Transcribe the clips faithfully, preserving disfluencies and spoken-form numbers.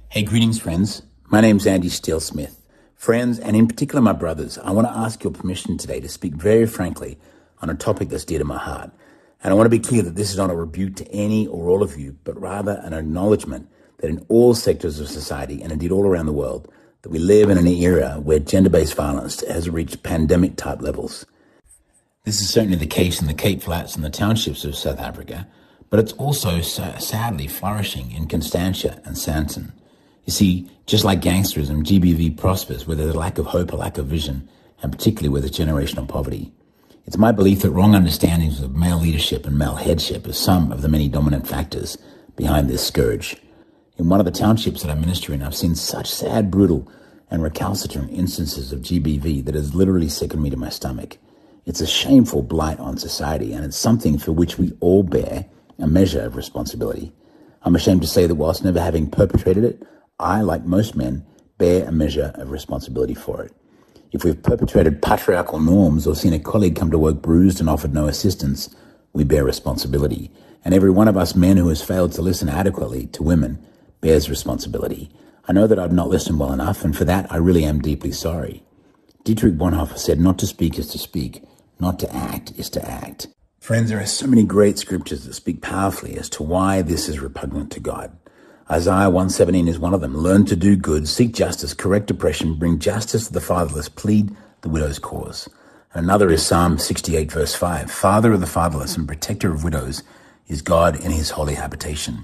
Hey, greetings, friends. My name's Andy Steele Smith. Friends, and in particular my brothers, I want to ask your permission today to speak very frankly on a topic that's dear to my heart. And I want to be clear that this is not a rebuke to any or all of you, but rather an acknowledgement that in all sectors of society, and indeed all around the world, that we live in an era where gender-based violence has reached pandemic-type levels. This is certainly the case in the Cape Flats and the townships of South Africa, but it's also sadly flourishing in Constantia and Sandton. You see, just like gangsterism, G B V prospers where there's a lack of hope, a lack of vision, and particularly where there's generational poverty. It's my belief that wrong understandings of male leadership and male headship are some of the many dominant factors behind this scourge. In one of the townships that I minister in, I've seen such sad, brutal, and recalcitrant instances of G B V that has literally sickened me to my stomach. It's a shameful blight on society, and it's something for which we all bear a measure of responsibility. I'm ashamed to say that whilst never having perpetrated it, I, like most men, bear a measure of responsibility for it. If we've perpetrated patriarchal norms or seen a colleague come to work bruised and offered no assistance, we bear responsibility. And every one of us men who has failed to listen adequately to women bears responsibility. I know that I've not listened well enough, and for that I really am deeply sorry. Dietrich Bonhoeffer said, not to speak is to speak, not to act is to act. Friends, there are so many great scriptures that speak powerfully as to why this is repugnant to God. Isaiah one seventeen is one of them. Learn to do good, seek justice, correct oppression, bring justice to the fatherless, plead the widow's cause. And another is Psalm sixty-eight verse five. Father of the fatherless and protector of widows is God in his holy habitation.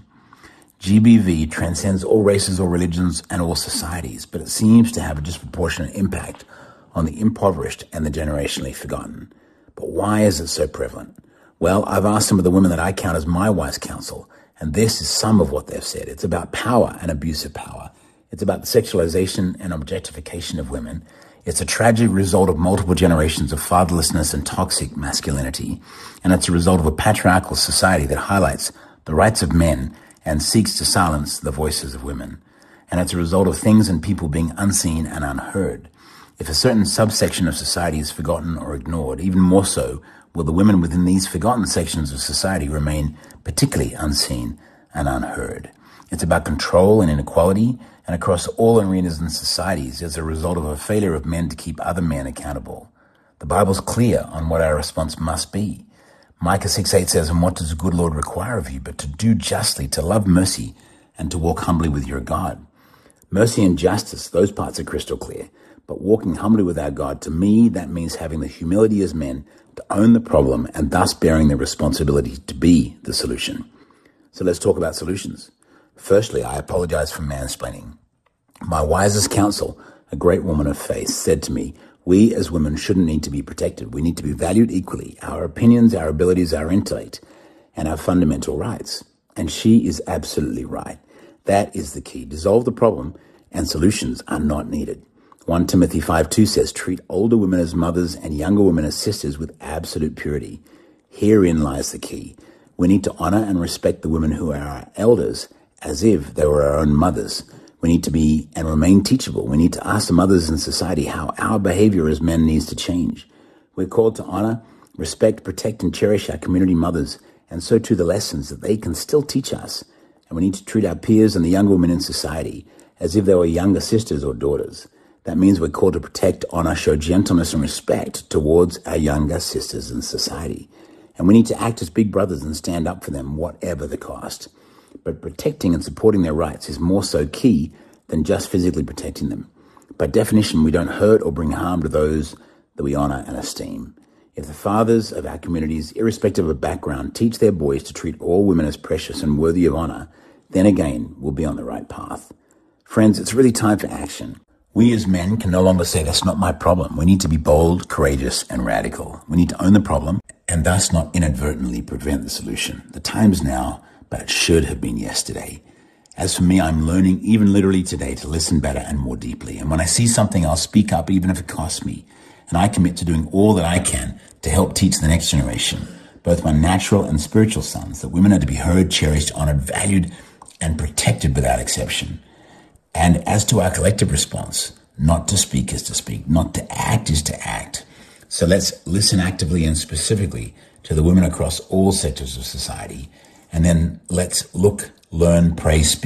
G B V transcends all races or religions and all societies, but it seems to have a disproportionate impact on the impoverished and the generationally forgotten. But why is it so prevalent? Well, I've asked some of the women that I count as my wise counsel, and this is some of what they've said. It's about power and abuse of power. It's about the sexualization and objectification of women. It's a tragic result of multiple generations of fatherlessness and toxic masculinity. And it's a result of a patriarchal society that highlights the rights of men and seeks to silence the voices of women. And it's a result of things and people being unseen and unheard. If a certain subsection of society is forgotten or ignored, even more so will the women within these forgotten sections of society remain particularly unseen and unheard. It's about control and inequality, and across all arenas and societies as a result of a failure of men to keep other men accountable. The Bible's clear on what our response must be. Micah six eight says, and what does the good Lord require of you but to do justly, to love mercy, and to walk humbly with your God? Mercy and justice, those parts are crystal clear. But walking humbly with our God, to me, that means having the humility as men to own the problem and thus bearing the responsibility to be the solution. So let's talk about solutions. Firstly, I apologize for mansplaining. My wisest counsel, a great woman of faith, said to me, we as women shouldn't need to be protected. We need to be valued equally, our opinions, our abilities, our intellect, and our fundamental rights. And she is absolutely right. That is the key. Dissolve the problem and solutions are not needed. First Timothy five two says, treat older women as mothers and younger women as sisters with absolute purity. Herein lies the key. We need to honor and respect the women who are our elders as if they were our own mothers. We need to be and remain teachable. We need to ask the mothers in society how our behavior as men needs to change. We're called to honor, respect, protect, and cherish our community mothers, and so too the lessons that they can still teach us. And we need to treat our peers and the younger women in society as if they were younger sisters or daughters. That means we're called to protect, honor, show gentleness and respect towards our younger sisters in society. And we need to act as big brothers and stand up for them, whatever the cost. But protecting and supporting their rights is more so key than just physically protecting them. By definition, we don't hurt or bring harm to those that we honor and esteem. If the fathers of our communities, irrespective of background, teach their boys to treat all women as precious and worthy of honor, then again, we'll be on the right path. Friends, it's really time for action. We as men can no longer say that's not my problem. We need to be bold, courageous, and radical. We need to own the problem and thus not inadvertently prevent the solution. The time's now, but it should have been yesterday. As for me, I'm learning even literally today to listen better and more deeply. And when I see something, I'll speak up even if it costs me. And I commit to doing all that I can to help teach the next generation, both my natural and spiritual sons, that women are to be heard, cherished, honored, valued, and protected without exception. And as to our collective response, not to speak is to speak, not to act is to act. So let's listen actively and specifically to the women across all sectors of society. And then let's look, learn, pray, speak,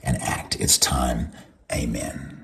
and act. It's time. Amen.